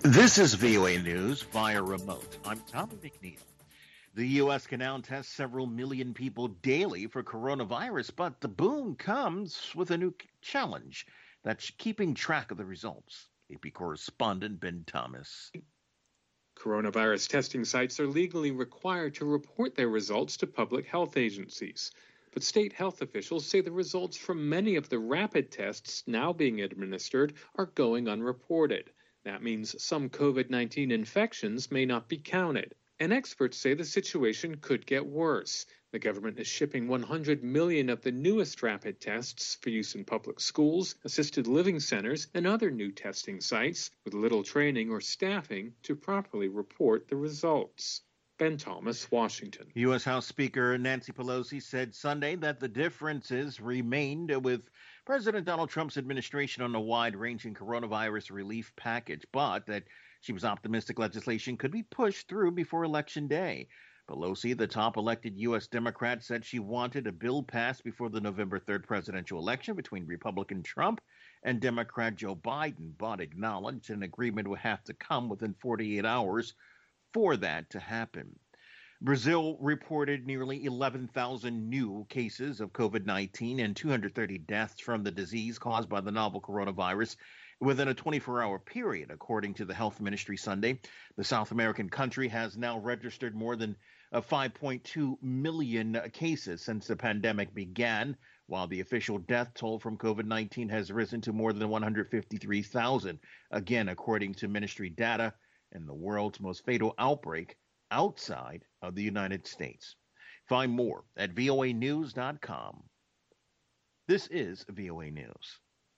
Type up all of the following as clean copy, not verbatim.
This is VOA News via remote. I'm Tommy McNeil. The U.S. can now test several million people daily for coronavirus, but the boom comes with a new challenge. That's keeping track of the results. AP correspondent Ben Thomas. Coronavirus testing sites are legally required to report their results to public health agencies. But state health officials say the results from many of the rapid tests now being administered are going unreported. That means some COVID-19 infections may not be counted. And experts say the situation could get worse. The government is shipping 100 million of the newest rapid tests for use in public schools, assisted living centers, and other new testing sites with little training or staffing to properly report the results. Ben Thomas, Washington. U.S. House Speaker Nancy Pelosi said Sunday that the differences remained with President Donald Trump's administration on a wide-ranging coronavirus relief package, but that she was optimistic legislation could be pushed through before Election Day. Pelosi, the top elected U.S. Democrat, said she wanted a bill passed before the November 3rd presidential election between Republican Trump and Democrat Joe Biden, but acknowledged an agreement would have to come within 48 hours for that to happen. Brazil reported nearly 11,000 new cases of COVID-19 and 230 deaths from the disease caused by the novel coronavirus within a 24-hour period, according to the health ministry Sunday. The South American country has now registered more than 5.2 million cases since the pandemic began, while the official death toll from COVID-19 has risen to more than 153,000, again, according to ministry data, and the world's most fatal outbreak outside of the United States. Find more at voanews.com. This is VOA News.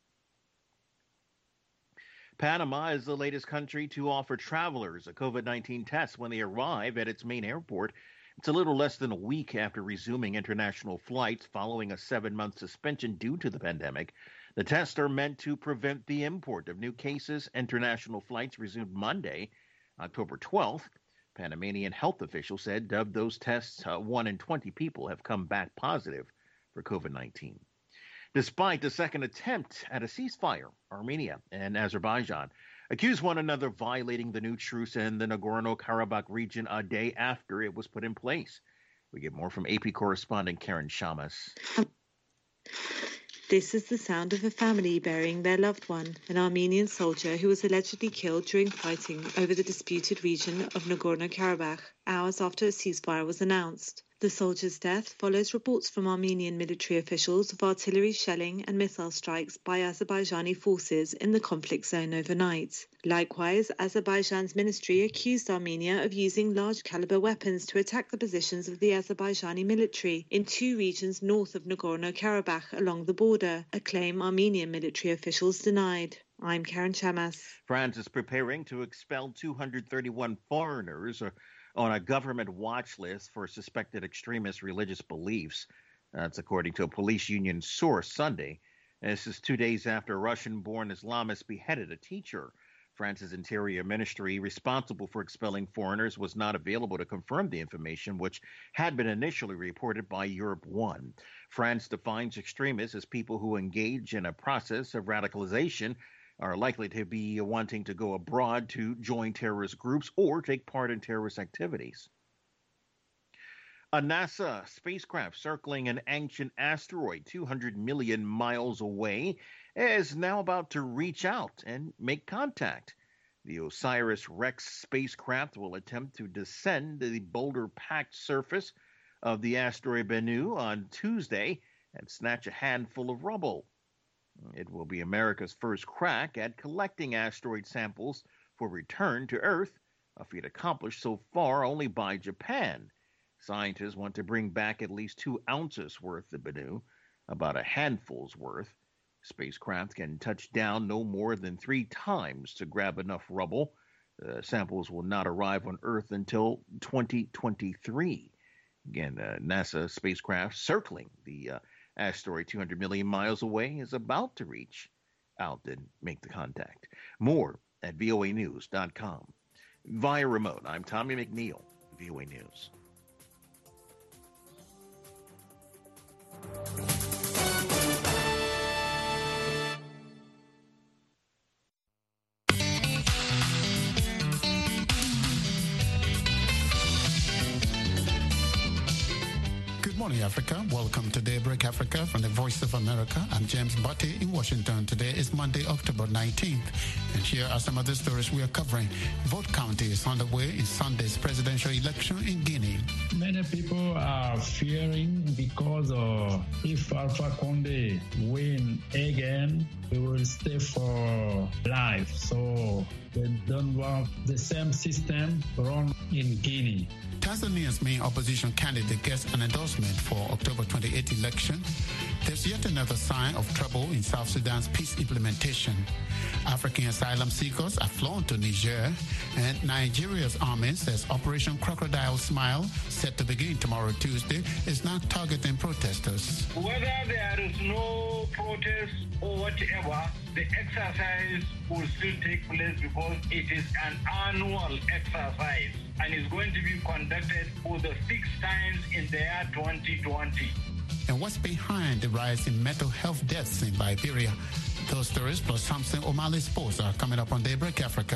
Panama is the latest country to offer travelers a COVID-19 test when they arrive at its main airport. It's a little less than a week after resuming international flights following a 7-month suspension due to the pandemic. The tests are meant to prevent the import of new cases. International flights resumed Monday, October 12th. Panamanian health officials said of those tests, 1 in 20 people have come back positive for COVID-19. Despite the second attempt at a ceasefire, Armenia and Azerbaijan accused one another of violating the new truce in the Nagorno-Karabakh region a day after it was put in place. We get more from AP correspondent Karen Shamas. This is the sound of a family burying their loved one, an Armenian soldier who was allegedly killed during fighting over the disputed region of Nagorno-Karabakh, hours after a ceasefire was announced. The soldier's death follows reports from Armenian military officials of artillery shelling and missile strikes by Azerbaijani forces in the conflict zone overnight. Likewise, Azerbaijan's ministry accused Armenia of using large-caliber weapons to attack the positions of the Azerbaijani military in 2 regions north of Nagorno-Karabakh along the border, a claim Armenian military officials denied. I'm Karen Shamas. France is preparing to expel 231 foreigners on a government watch list for suspected extremist religious beliefs. That's according to a police union source Sunday. This is 2 days after a Russian-born Islamist beheaded a teacher. France's Interior Ministry, responsible for expelling foreigners, was not available to confirm the information, which had been initially reported by Europe One. France defines extremists as people who engage in a process of radicalization, are likely to be wanting to go abroad to join terrorist groups or take part in terrorist activities. A NASA spacecraft circling an ancient asteroid 200 million miles away is now about to reach out and make contact. The OSIRIS-REx spacecraft will attempt to descend the boulder-packed surface of the asteroid Bennu on Tuesday and snatch a handful of rubble. It will be America's first crack at collecting asteroid samples for return to Earth, a feat accomplished so far only by Japan. Scientists want to bring back at least 2 ounces worth of Bennu, about a handful's worth. Spacecraft can touch down no more than 3 times to grab enough rubble. The samples will not arrive on Earth until 2023. Again, NASA spacecraft circling the asteroid 200 million miles away is about to reach out and make the contact. More at voanews.com. Via remote, I'm Tommy McNeil, VOA News. morning, Africa. Welcome to Daybreak Africa from the Voice of America. I'm James Butte in Washington. Today is Monday, October 19th. And here are some of the stories we are covering. Vote counting is underway in Sunday's presidential election in Guinea. Many people are fearing because if Alpha Condé win again, he will stay for life. So they don't want the same system run in Guinea. Tanzania's main opposition candidate gets an endorsement for October 28 election. There's yet another sign of trouble in South Sudan's peace implementation. African asylum seekers are flown to Niger, and Nigeria's army says Operation Crocodile Smile, set to begin tomorrow Tuesday, is not targeting protesters. Whether there is no protest or whatever, the exercise will still take place because it is an annual exercise and is going to be conducted for the 6th time in the year 2020. And what's behind the rise in mental health deaths in Liberia? Those stories plus Samson O'Malley Sports are coming up on Daybreak Africa.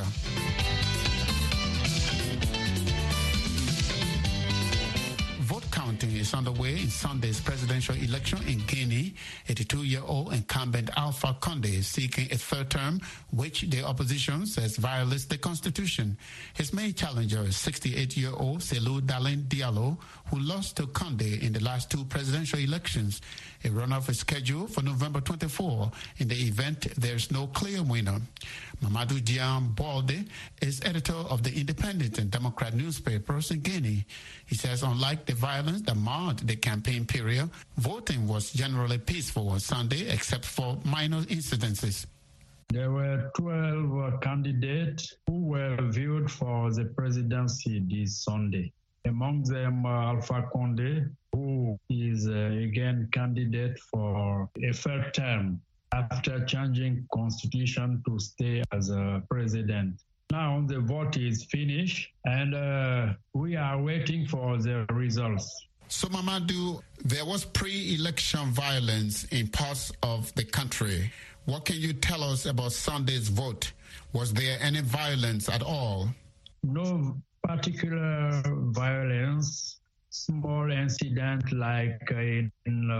Counting is underway in Sunday's presidential election in Guinea. 82-year-old incumbent Alpha Condé is seeking a third term, which the opposition says violates the constitution. His main challenger is 68-year-old Cellou Dalein Diallo, who lost to Condé in the last two presidential elections. A runoff is scheduled for November 24. In the event, there's no clear winner. Mamadou Diam Balde is editor of the Independent and Democrat newspapers in Guinea. He says unlike the violence that marred the campaign period, voting was generally peaceful on Sunday except for minor incidences. There were 12 candidates who were viewed for the presidency this Sunday. Among them, Alpha Condé, who is again candidate for a third term after changing constitution to stay as a president. Now the vote is finished and we are waiting for the results. So Mamadou, there was pre-election violence in parts of the country. What can you tell us about Sunday's vote? Was there any violence at all? No particular violence. Small incident like in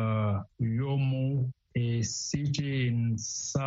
Yomo, a city in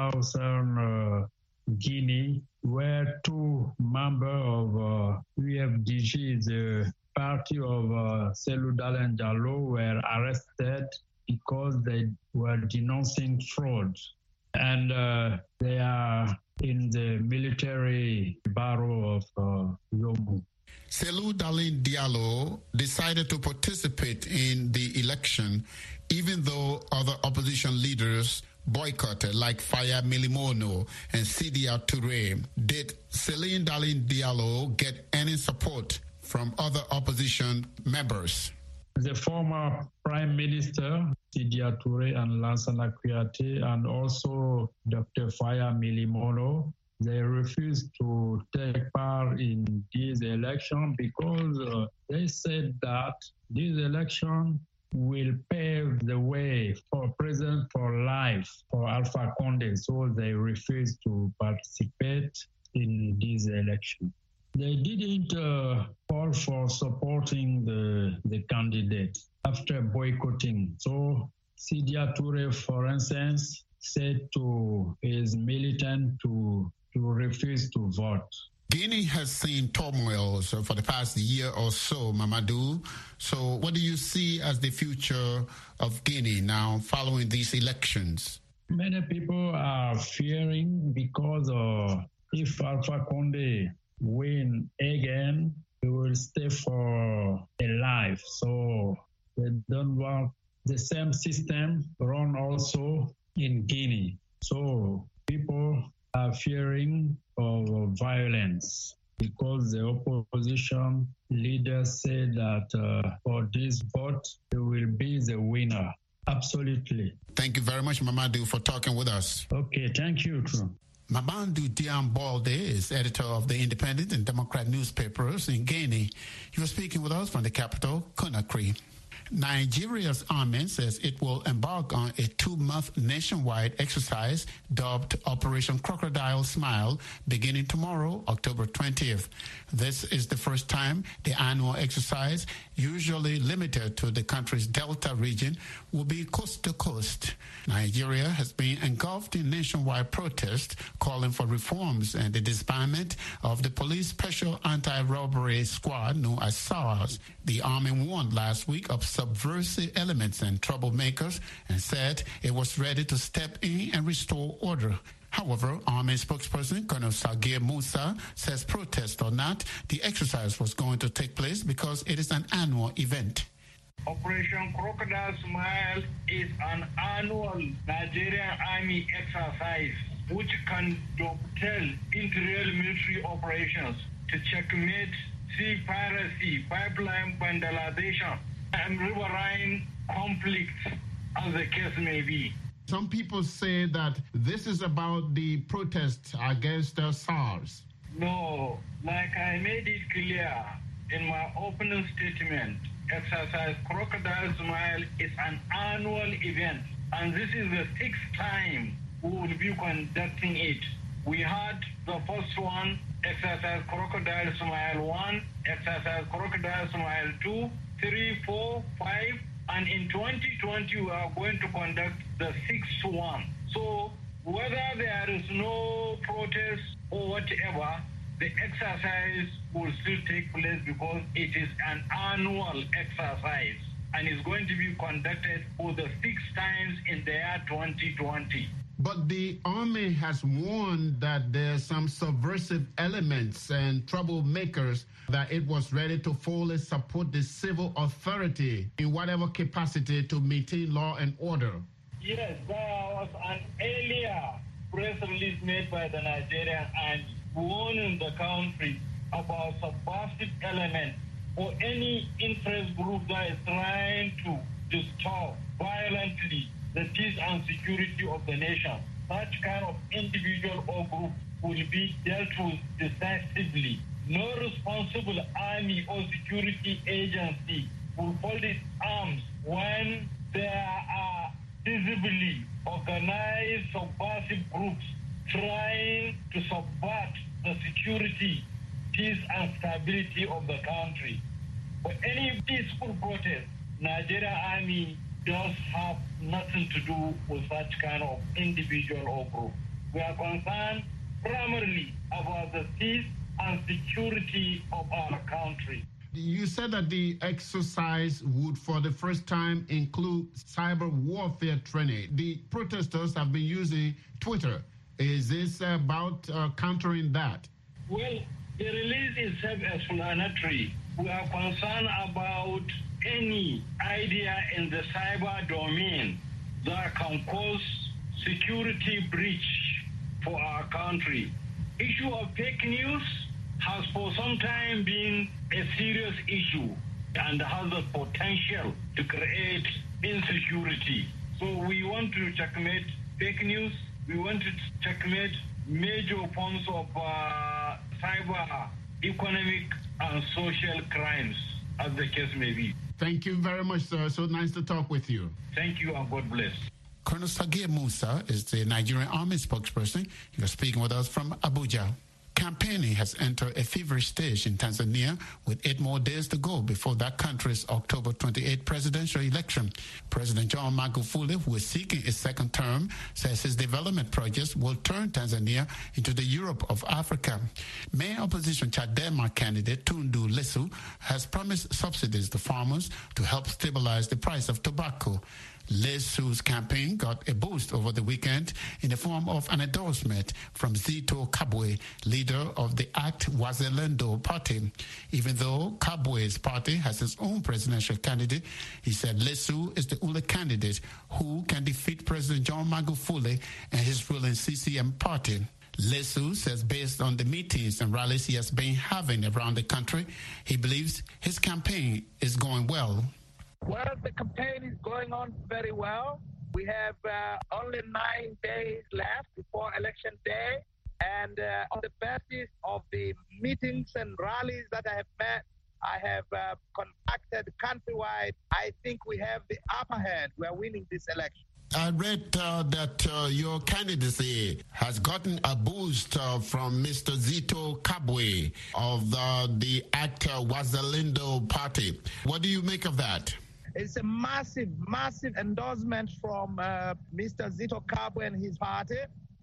southern Guinea, where two members of UFDG, the party of Cellou Dalein Diallo, were arrested because they were denouncing fraud. And they are in the military barrow of Yomo. Cellou Dalein Diallo decided to participate in the election even though other opposition leaders boycotted, like Faya Milimono and Sidia Touré. Did Cellou Dalein Diallo get any support from other opposition members? The former Prime Minister, Sidia Touré and Lansana Kouyaté, and also Dr. Faya Milimono, they refused to take part in this election because they said that this election will pave the way for president for life for Alpha Condé, so they refused to participate in this election. They didn't call for supporting the candidate after boycotting. So Sidia Touré, for instance, said to his militant to refuse to vote. Guinea has seen turmoil for the past year or so, Mamadou. So what do you see as the future of Guinea now following these elections? Many people are fearing because if Alpha Condé win again, he will stay for a life. So they don't want the same system run also in Guinea. So people are fearing of violence because the opposition leaders say that for this vote, they will be the winner. Absolutely. Thank you very much, Mamadou, for talking with us. Okay, thank you. Mamadou Diam Balde is editor of the Independent and Democrat newspapers in Guinea. He was speaking with us from the capital, Conakry. Nigeria's army says it will embark on a 2-month nationwide exercise dubbed Operation Crocodile Smile beginning tomorrow, October 20th. This is the first time the annual exercise, usually limited to the country's Delta region, will be coast to coast. Nigeria has been engulfed in nationwide protests calling for reforms and the disbandment of the Police Special Anti-Robbery Squad known as SARS. The army warned last week of subversive elements and troublemakers and said it was ready to step in and restore order. However, Army spokesperson Colonel Sagir Musa says protest or not, the exercise was going to take place because it is an annual event. Operation Crocodile Smile is an annual Nigerian Army exercise which can dovetail inter-rail military operations to checkmate sea piracy, pipeline vandalization, and riverine conflicts, as the case may be. Some people say that this is about the protest against SARS. No, like I made it clear in my opening statement, Exercise Crocodile Smile is an annual event, and this is the 6th time we will be conducting it. We had the first one, Exercise Crocodile Smile 1, Exercise Crocodile Smile 2, 3, 4, 5, and in 2020 we are going to conduct the 6th one. So whether there is no protest or whatever, the exercise will still take place because it is an annual exercise and is going to be conducted for the 6th times in the year 2020. But the army has warned that there's some subversive elements and troublemakers, that it was ready to fully support the civil authority in whatever capacity to maintain law and order. Yes, there was an earlier press release made by the Nigerian Army warning the country about subversive elements or any interest group that is trying to disturb violently the peace and security of the nation. Such kind of individual or group will be dealt with decisively. No responsible army or security agency will fold its arms when there are visibly organized subversive groups trying to subvert the security, peace and stability of the country. For any peaceful protest, Nigerian Army does have nothing to do with such kind of individual or group. We are concerned primarily about the peace and security of our country. You said that the exercise would, for the first time, include cyber warfare training. The protesters have been using Twitter. Is this about countering that? Well, the release is self-explanatory. We are concerned about any idea in the cyber domain that can cause security breach for our country. Issue of fake news has for some time been a serious issue and has the potential to create insecurity. So we want to checkmate fake news. We want to checkmate major forms of cyber, economic and social crimes, as the case may be. Thank you very much, sir. So nice to talk with you. Thank you and God bless. Colonel Sagir Musa is the Nigerian Army spokesperson. You're speaking with us from Abuja. Campaigning has entered a feverish stage in Tanzania with 8 more days to go before that country's October 28 presidential election. President John Magufuli, who is seeking a second term, says his development projects will turn Tanzania into the Europe of Africa. Main opposition Chadema candidate Tundu Lissu has promised subsidies to farmers to help stabilize the price of tobacco. Lissu's campaign got a boost over the weekend in the form of an endorsement from Zito Kabwe, leader of the ACT Wazalendo party. Even though Kabwe's party has its own presidential candidate, he said Lissu is the only candidate who can defeat President John Magufuli and his ruling CCM party. Lissu says based on the meetings and rallies he has been having around the country, he believes his campaign is going well. Well, the campaign is going on very well. We have only 9 days left before election day. And on the basis of the meetings and rallies that I have met I have contacted countrywide. I think we have the upper hand. We are winning this election. I read that your candidacy has gotten a boost from Mr. Zitto Kabwe of the actor Wazalendo party. What do you make of that? It's a massive, massive endorsement from Mr. Zitto Kabwe and his party.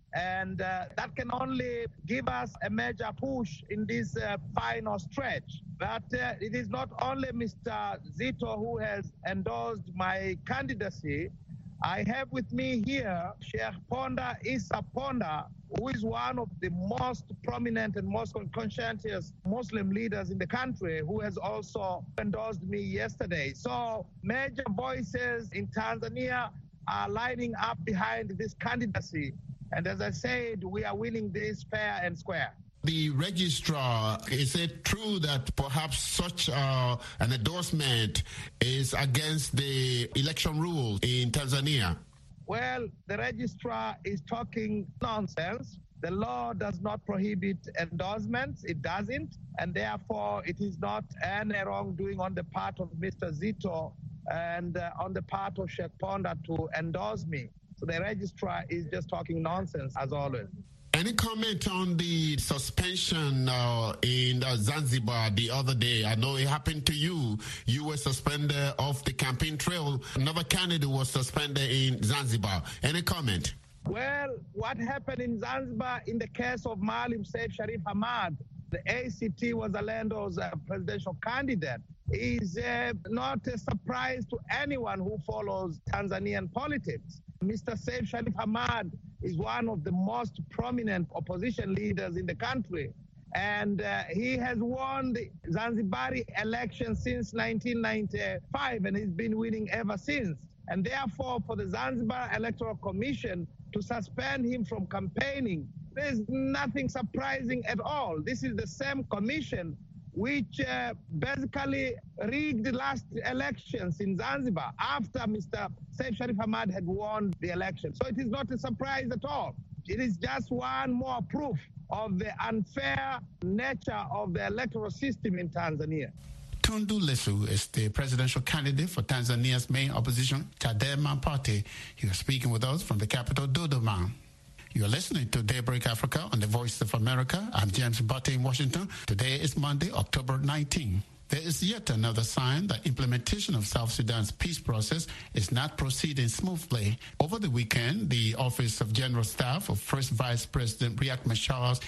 And that can only give us a major push in this final stretch. But it is not only Mr. Zitto who has endorsed my candidacy. I have with me here Sheikh Ponda Issa Ponda, who is one of the most prominent and most conscientious Muslim leaders in the country, who has also endorsed me yesterday. So major voices in Tanzania are lining up behind this candidacy. And as I said, we are winning this fair and square. The registrar, is it true that perhaps such an endorsement is against the election rules in Tanzania? Well, the registrar is talking nonsense. The law does not prohibit endorsements. It doesn't. And therefore, it is not any wrongdoing on the part of Mr. Zitto and on the part of Sheikh Ponda to endorse me. So the registrar is just talking nonsense, as always. Any comment on the suspension in Zanzibar the other day? I know it happened to you. You were suspended off the campaign trail. Another candidate was suspended in Zanzibar. Any comment? Well, what happened in Zanzibar in the case of Maalim Seif Sharif Hamad, the ACT Wazalendo's presidential candidate, is not a surprise to anyone who follows Tanzanian politics. Mr. Seif Sharif Hamad is one of the most prominent opposition leaders in the country. And he has won the Zanzibari election since 1995, and he's been winning ever since. And therefore, for the Zanzibar Electoral Commission to suspend him from campaigning, there's nothing surprising at all. This is the same commission which basically rigged the last elections in Zanzibar after Mr. Seif Sharif Hamad had won the election. So it is not a surprise at all. It is just one more proof of the unfair nature of the electoral system in Tanzania. Tundu Lissu is the presidential candidate for Tanzania's main opposition, Chadema party. He was speaking with us from the capital, Dodoma. You're listening to Daybreak Africa on the Voice of America. I'm James Butte in Washington. Today is Monday, October 19. There is yet another sign that implementation of South Sudan's peace process is not proceeding smoothly. Over the weekend, the Office of General Staff of First Vice President Riek Machar's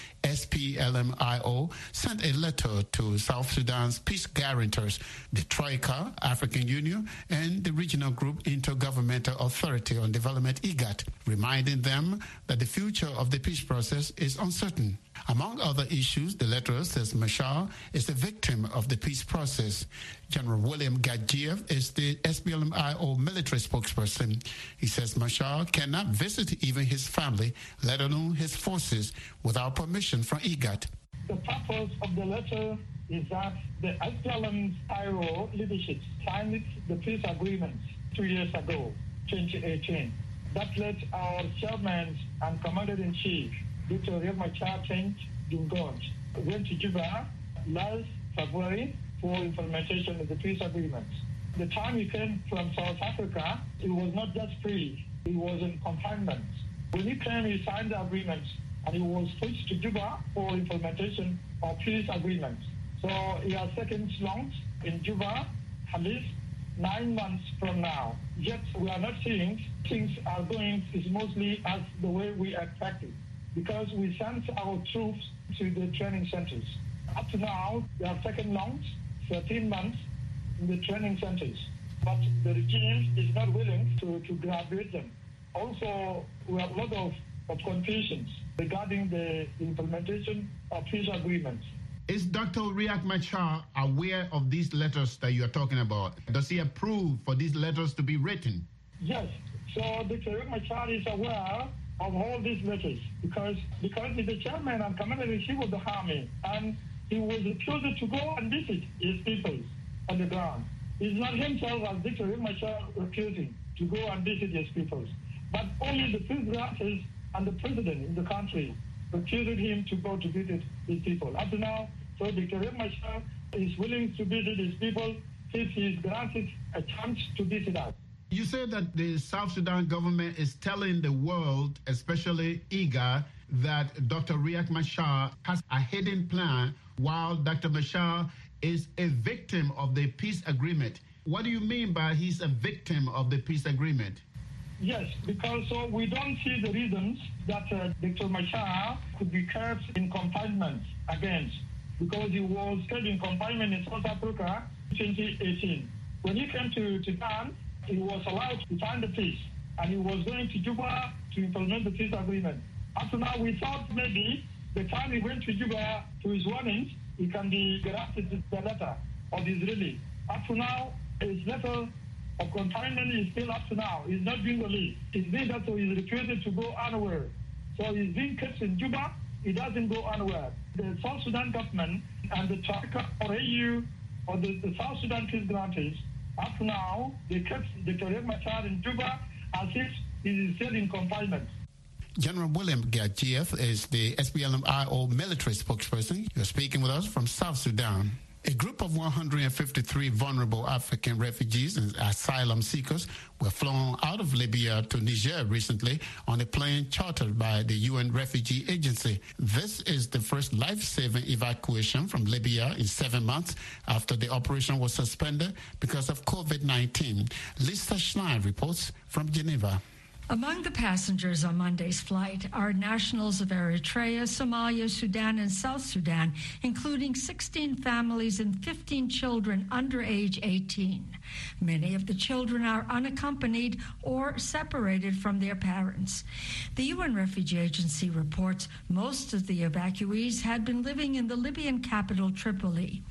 SPLMIO sent a letter to South Sudan's peace guarantors, the Troika, African Union, and the regional group Intergovernmental Authority on Development, IGAD, reminding them that the future of the peace process is uncertain. Among other issues, the letter says Machar is a victim of the peace process. General William Gajiev is the SPLMIO military spokesperson. He says Machar cannot visit even his family, let alone his forces, without permission from IGAD. The purpose of the letter is that the SPLMIO leadership signed the peace agreement 2 years ago, 2018. That let our chairman and commander-in-chief, Dr. Riek Machar changed Dungon, went to Juba last February for implementation of the peace agreement. The time he came from South Africa, he was not just free, he was in confinement. When he came, he signed the agreement and he was switched to Juba for implementation of peace agreement. So he has seconds long in Juba, at least 9 months from now. Yet we are not seeing things are going smoothly as the way we expected, because we sent our troops to the training centers. Up to now, they have taken long, 13 months in the training centers. But the regime is not willing to graduate them. Also, we have a lot of confusions regarding the implementation of peace agreements. Is Dr. Riek Machar aware of these letters that you are talking about? Does he approve for these letters to be written? Yes. So Dr. Riek Machar is aware of all these letters because he's the chairman and commander-in-chief of the army, and he was refused to go and visit his people on the ground. It's not himself as Dr. Riek Machar refusing to go and visit his people, but only the peace grantees and the president in the country refused him to go to visit his people. Up to now, so Dr. Riek Machar is willing to visit his people if he is granted a chance to visit us. You said that the South Sudan government is telling the world, especially IGAD, that Dr. Riek Machar has a hidden plan while Dr. Machar is a victim of the peace agreement. What do you mean by he's a victim of the peace agreement? Yes, because we don't see the reasons that Dr. Machar could be kept in confinement against, because he was kept in confinement in South Africa in 2018. When he came to Sudan, he was allowed to sign the peace, and he was going to Juba to implement the peace agreement. Up to now, we thought maybe the time he went to Juba to his warnings, he can be granted the letter of his release. Up to now, his letter of confinement is still up to now. He's not being released. It's been that so he's refused to go anywhere. So he's being kept in Juba. He doesn't go anywhere. The South Sudan government and the Troika or AU or the South Sudan peace grantees, up to now, they kept Dr. Riek Machar in Juba as if he is still in confinement. General William Gachiev is the SPLM-IO military spokesperson. You're speaking with us from South Sudan. A group of 153 vulnerable African refugees and asylum seekers were flown out of Libya to Niger recently on a plane chartered by the UN Refugee Agency. This is the first life-saving evacuation from Libya in 7 months after the operation was suspended because of COVID-19. Lisa Schlein reports from Geneva. Among the passengers on Monday's flight are nationals of Eritrea, Somalia, Sudan, and South Sudan, including 16 families and 15 children under age 18. Many of the children are unaccompanied or separated from their parents. The UN Refugee Agency reports most of the evacuees had been living in the Libyan capital, Tripoli.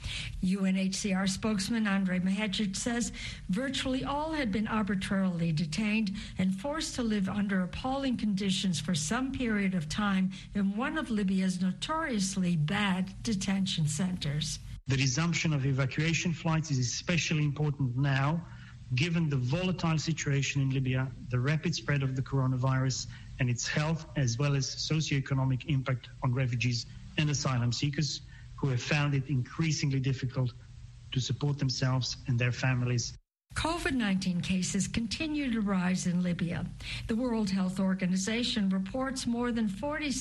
UNHCR spokesman Andrei Mahecic says virtually all had been arbitrarily detained and forced to live under appalling conditions for some period of time in one of Libya's notoriously bad detention centers. The resumption of evacuation flights is especially important now, given the volatile situation in Libya, the rapid spread of the coronavirus, and its health as well as socioeconomic impact on refugees and asylum seekers who have found it increasingly difficult to support themselves and their families. COVID-19 cases continue to rise in Libya. The World Health Organization reports more than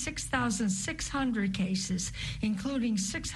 46,600 cases, including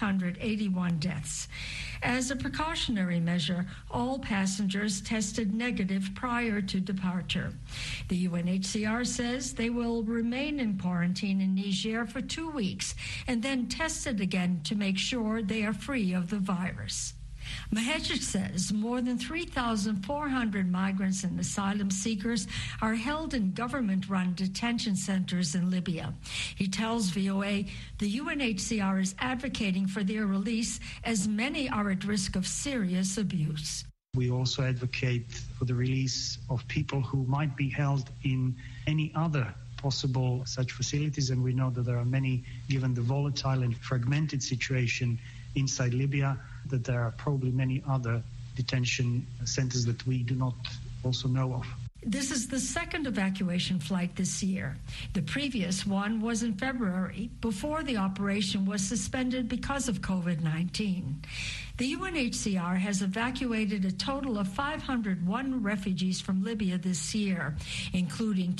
681 deaths. As a precautionary measure, all passengers tested negative prior to departure. The UNHCR says they will remain in quarantine in Niger for 2 weeks and then tested again to make sure they are free of the virus. Mahecic says more than 3,400 migrants and asylum seekers are held in government-run detention centers in Libya. He tells VOA the UNHCR is advocating for their release as many are at risk of serious abuse. We also advocate for the release of people who might be held in any other possible such facilities, and we know that there are many, given the volatile and fragmented situation inside Libya, that there are probably many other detention centers that we do not also know of. This is the second evacuation flight this year. The previous one was in February, before the operation was suspended because of COVID-19. The UNHCR has evacuated a total of 501 refugees from Libya this year, including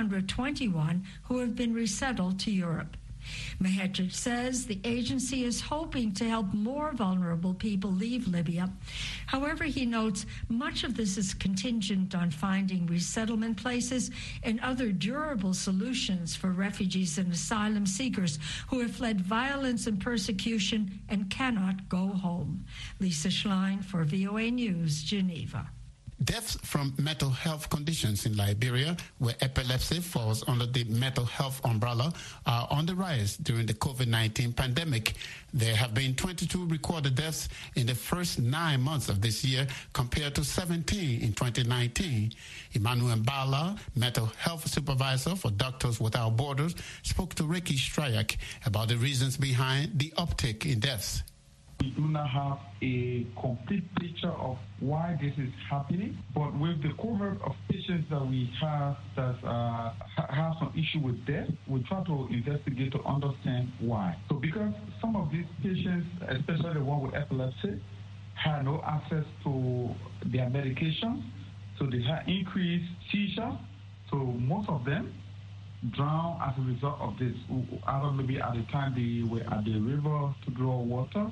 221 who have been resettled to Europe. Mahecic says the agency is hoping to help more vulnerable people leave Libya. However, he notes much of this is contingent on finding resettlement places and other durable solutions for refugees and asylum seekers who have fled violence and persecution and cannot go home. Lisa Schlein for VOA News, Geneva. Deaths from mental health conditions in Liberia, where epilepsy falls under the mental health umbrella, are on the rise during the COVID-19 pandemic. There have been 22 recorded deaths in the first 9 months of this year compared to 17 in 2019. Emmanuel Bala, mental health supervisor for Doctors Without Borders, spoke to Ricky Stryak about the reasons behind the uptick in deaths. We do not have a complete picture of why this is happening, but with the cohort of patients that we have that have some issue with death, we try to investigate to understand why. So because some of these patients, especially the one with epilepsy, had no access to their medication, so they had increased seizure. So most of them drowned as a result of this, either maybe at the time they were at the river to draw water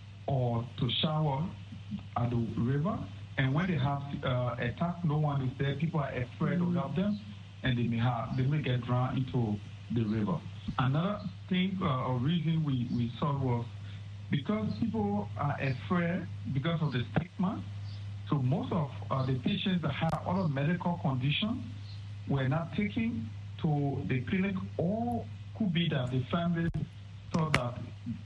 or to shower at the river. And when they have attack, no one is there. People are afraid to help them, and they may get drowned into the river. Another thing or reason we saw was because people are afraid because of the stigma. So most of the patients that have other medical conditions were not taken to the clinic, or could be that the family thought that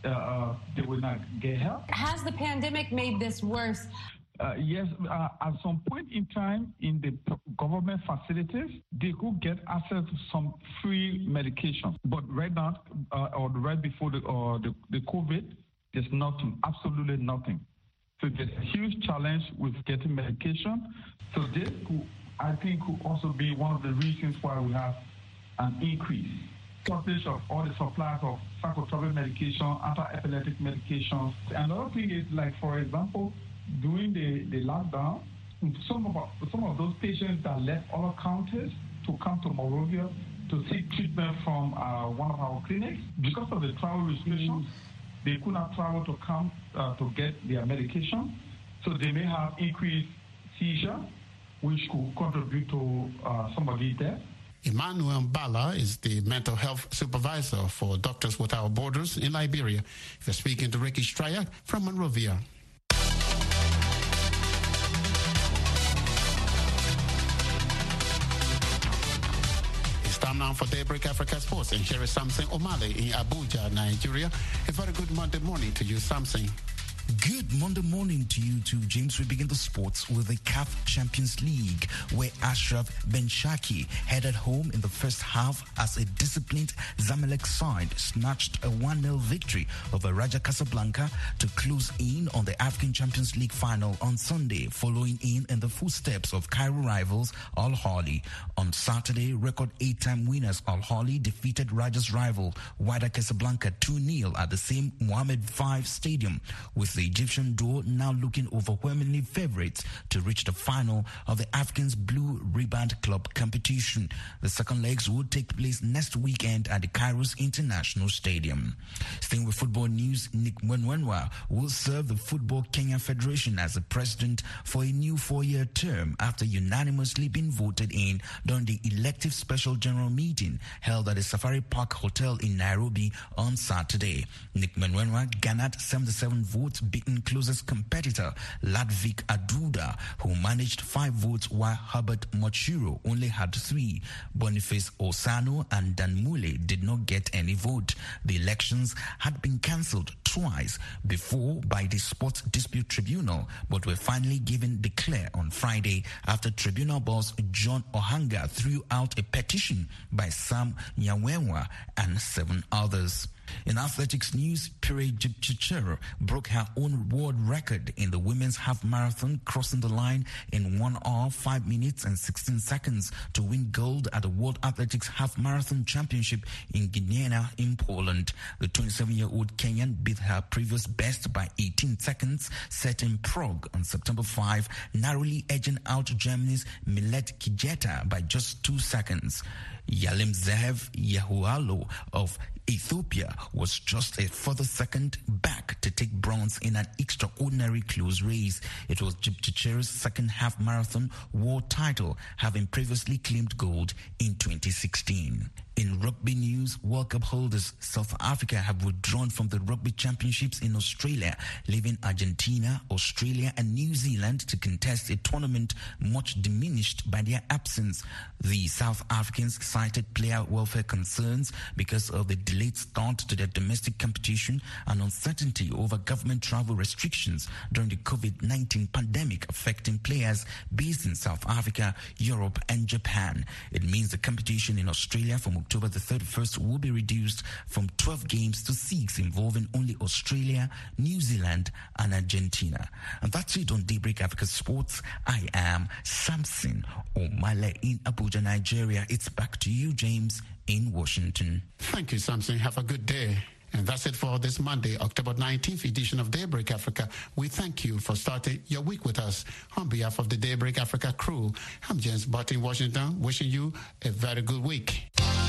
they would not get help. Has the pandemic made this worse? Yes, at some point in time in the government facilities, they could get access to some free medication. But right now, or right before the COVID, there's nothing, absolutely nothing. So there's a huge challenge with getting medication. So this could, I think, could also be one of the reasons why we have an increase. Shortage of all the supplies of psychotropic medication, anti-epileptic medications. Another thing is, like, for example, during the lockdown, some of those patients that left other counties to come to Monrovia to seek treatment from one of our clinics, because of the travel restrictions, they could not travel to come to get their medication. So they may have increased seizure, which could contribute to somebody's death. Emmanuel Bala is the mental health supervisor for Doctors Without Borders in Liberia. If you're speaking to Ricky Stryer from Monrovia. It's time now for Daybreak Africa Sports, and here is Samson Omale in Abuja, Nigeria. A very good Monday morning to you, Samson. Good Monday morning to you too, James. We begin the sports with the CAF Champions League, where Ashraf Ben Shaki headed home in the first half as a disciplined Zamalek side snatched a 1-0 victory over Raja Casablanca to close in on the African Champions League final on Sunday, following in the footsteps of Cairo rivals Al Ahly. On Saturday, record 8-time winners Al Ahly defeated Raja's rival Wydad Casablanca 2-0 at the same Mohammed V Stadium, with the Egyptian duo now looking overwhelmingly favorites to reach the final of the Africans Blue Riband Club competition. The second legs will take place next weekend at the Kairos International Stadium. Staying with football news, Nick Mwenwenwa will serve the Football Kenya Federation as the president for a new 4-year term after unanimously being voted in during the elective special general meeting held at the Safari Park Hotel in Nairobi on Saturday. Nick Mwenwenwa garnered 77 votes, beaten closest competitor Ladvik Aduda, who managed 5 votes, while Herbert Mochiro only had 3. Boniface Osano and Dan Mule did not get any vote. The elections had been cancelled twice before by the Sports Dispute Tribunal, but were finally given the clear on Friday after tribunal boss John Ohanga threw out a petition by Sam Nyawenwa and 7 others. In athletics news, Pire Jepchirchir broke her own world record in the women's half marathon, crossing the line in 1 hour, 5 minutes and 16 seconds to win gold at the World Athletics Half Marathon Championship in Gdynia in Poland. The 27-year-old Kenyan beat her previous best by 18 seconds set in Prague on September 5, narrowly edging out Germany's Millet Kijeta by just 2 seconds. Yalim Zehev Yahualo of Ethiopia was just a further second back to take bronze in an extraordinary close race. It was Jepchirchir's second half marathon world title, having previously claimed gold in 2016. In rugby news, World Cup holders South Africa have withdrawn from the Rugby Championships in Australia, leaving Argentina, Australia and New Zealand to contest a tournament much diminished by their absence. The South Africans cited player welfare concerns because of the delayed start to their domestic competition and uncertainty over government travel restrictions during the COVID-19 pandemic affecting players based in South Africa, Europe and Japan. It means the competition in Australia from October the 31st will be reduced from 12 games to 6, involving only Australia, New Zealand and Argentina. And that's it on Daybreak Africa Sports. I am Samson Omale in Abuja, Nigeria. It's back to you, James, in Washington. Thank you, Samson. Have a good day. And that's it for this Monday, October 19th edition of Daybreak Africa. We thank you for starting your week with us. On behalf of the Daybreak Africa crew, I'm James Butt in Washington, wishing you a very good week.